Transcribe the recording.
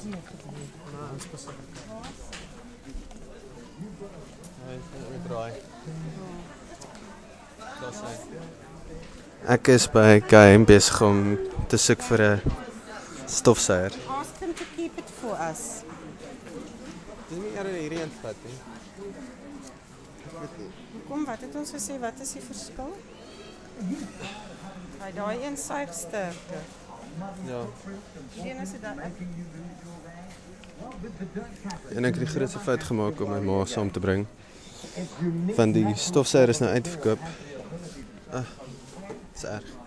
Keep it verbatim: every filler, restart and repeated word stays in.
Nou, spesifiek. Hy het draai. Daar sy. Ek is by K M besig om te soek vir 'n stofsuier. Ask them to keep it for us. Dis nie eerder hierdie een vat nie. Kom, wat het ons gesê, wat is die verskil? Hy daai een suig sterkte. Ja. Die een is dit dan. En ek het die grootste fout gemaak om my ma saam te bring. Van die stofsuier is nou uitverkoop. Ah, dis erg.